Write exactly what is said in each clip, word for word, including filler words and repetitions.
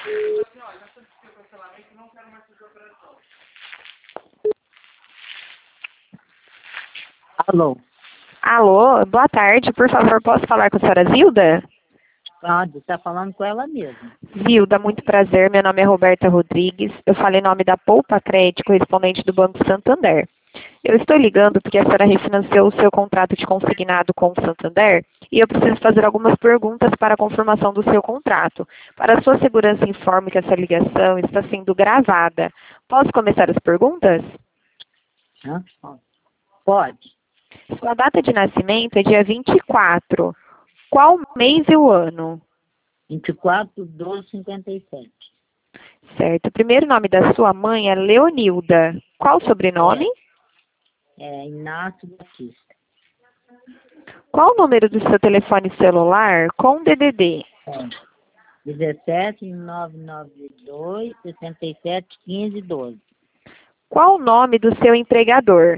Alô? Alô, boa tarde. Por favor, posso falar com a senhora Zilda? Pode, está falando com ela mesmo. Zilda, muito prazer. Meu nome é Roberta Rodrigues. Eu falei em nome da Poupa Crédito, correspondente do Banco Santander. Eu estou ligando porque a senhora refinanciou o seu contrato de consignado com o Santander e eu preciso fazer algumas perguntas para a confirmação do seu contrato. Para a sua segurança, informe que essa ligação está sendo gravada. Posso começar as perguntas? Hã? Pode. Sua data de nascimento é dia vinte e quatro. Qual mês e o ano? vinte e quatro, doze, cinquenta e sete. Certo. O primeiro nome da sua mãe é Leonilda. Qual o sobrenome? É, é Inácio Batista. Qual o número do seu telefone celular com D D D? É. dezessete, nove nove dois, sessenta e sete, quinze, doze. Qual o nome do seu empregador?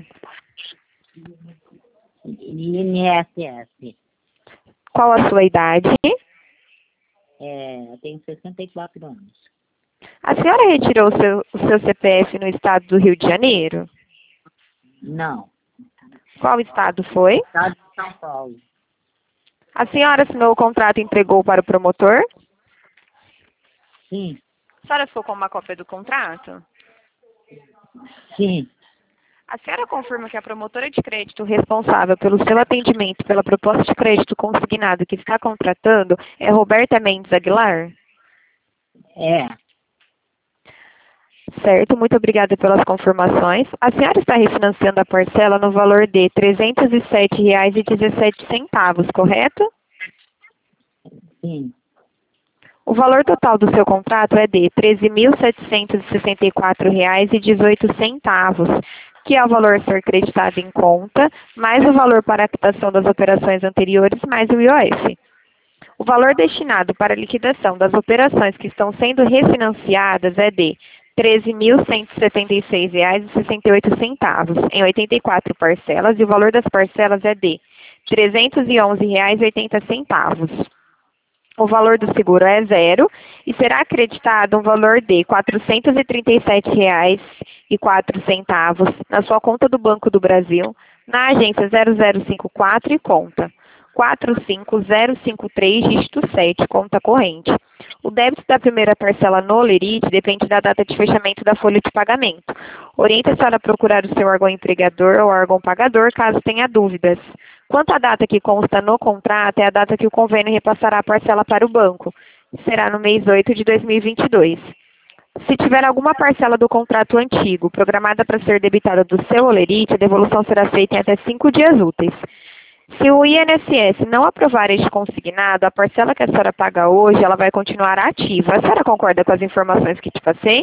I N S S. Qual a sua idade? É, eu tenho sessenta e quatro anos. A senhora retirou o seu, o seu C P F no estado do Rio de Janeiro? Não. Qual estado foi? Estado de São Paulo. A senhora assinou o contrato e entregou para o promotor? Sim. A senhora ficou com uma cópia do contrato? Sim. A senhora confirma que a promotora de crédito responsável pelo seu atendimento pela proposta de crédito consignado que está contratando é Roberta Mendes Aguilar? É. Certo, muito obrigada pelas confirmações. A senhora está refinanciando a parcela no valor de trezentos e sete reais e dezessete centavos, correto? Sim. O valor total do seu contrato é de treze mil setecentos e sessenta e quatro reais e dezoito centavos, que é o valor a ser creditado em conta, mais o valor para a quitação das operações anteriores, mais o I O F. O valor destinado para a liquidação das operações que estão sendo refinanciadas é de treze mil cento e setenta e seis reais e sessenta e oito centavos, em oitenta e quatro parcelas, e o valor das parcelas é de trezentos e onze reais e oitenta centavos. O valor do seguro é zero e será acreditado um valor de quatrocentos e trinta e sete reais e quatro centavos na sua conta do Banco do Brasil, na agência zero zero cinco quatro e conta quatro cinco zero cinco três, dígito sete, conta corrente. O débito da primeira parcela no Lerite depende da data de fechamento da folha de pagamento. Oriente a senhora a procurar o seu órgão empregador ou órgão pagador caso tenha dúvidas. Quanto à data que consta no contrato, é a data que o convênio repassará a parcela para o banco. Será no mês oito de dois mil e vinte e dois. Se tiver alguma parcela do contrato antigo programada para ser debitada do seu Olerite, a devolução será feita em até cinco dias úteis. Se o I N S S não aprovar este consignado, a parcela que a senhora paga hoje, ela vai continuar ativa. A senhora concorda com as informações que te passei?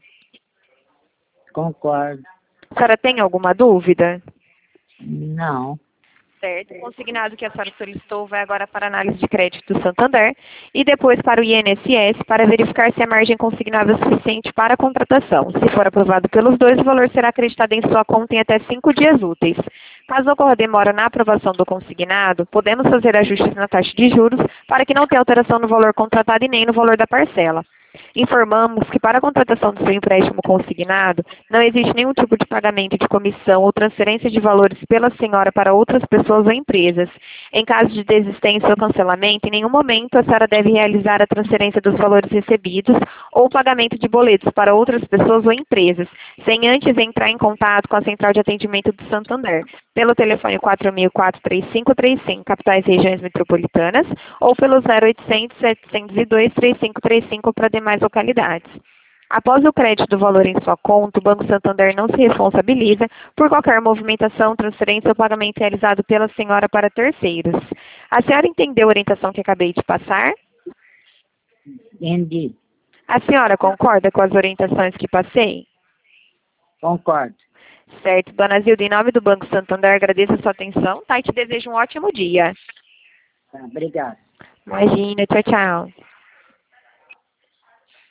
Concordo. A senhora tem alguma dúvida? Não. Certo. O consignado que a senhora solicitou vai agora para a análise de crédito do Santander e depois para o I N S S para verificar se a margem consignável é suficiente para a contratação. Se for aprovado pelos dois, o valor será acreditado em sua conta em até cinco dias úteis. Caso ocorra demora na aprovação do consignado, podemos fazer ajustes na taxa de juros para que não tenha alteração no valor contratado e nem no valor da parcela. Informamos que para a contratação do seu empréstimo consignado, não existe nenhum tipo de pagamento de comissão ou transferência de valores pela senhora para outras pessoas ou empresas. Em caso de desistência ou cancelamento, em nenhum momento a senhora deve realizar a transferência dos valores recebidos ou pagamento de boletos para outras pessoas ou empresas, sem antes entrar em contato com a Central de Atendimento do Santander, pelo telefone quatro mil, quatrocentos e trinta e cinco, trinta e cinco, capitais e regiões metropolitanas, ou pelo zero oitocentos, setecentos e dois, trinta e cinco trinta e cinco para demais localidades. Após o crédito do valor em sua conta, o Banco Santander não se responsabiliza por qualquer movimentação, transferência ou pagamento realizado pela senhora para terceiros. A senhora entendeu a orientação que acabei de passar? Entendi. A senhora concorda com as orientações que passei? Concordo. Certo, dona Zilda, em nome do Banco Santander, agradeço a sua atenção, tá? E te desejo um ótimo dia. Tá, obrigado. Imagina, tchau, tchau.